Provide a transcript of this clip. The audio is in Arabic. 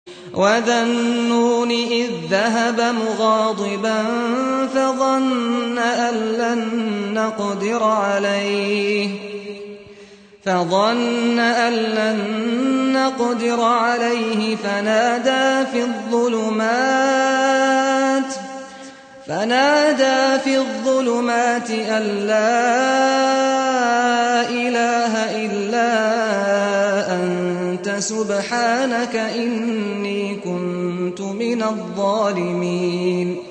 وَذَا النُّونِ إِذ ذَّهَبَ مُغَاضِبًا فَظَنَّ أَن لَّن نَّقْدِرَ عَلَيْهِ فنادى في الظُّلُمَاتِ أَن لَّا إِلَٰهَ إِلَّا أَنتَ سُبْحَانَكَ إِنِّي كُنتُ مِنَ الظَّالِمِينَ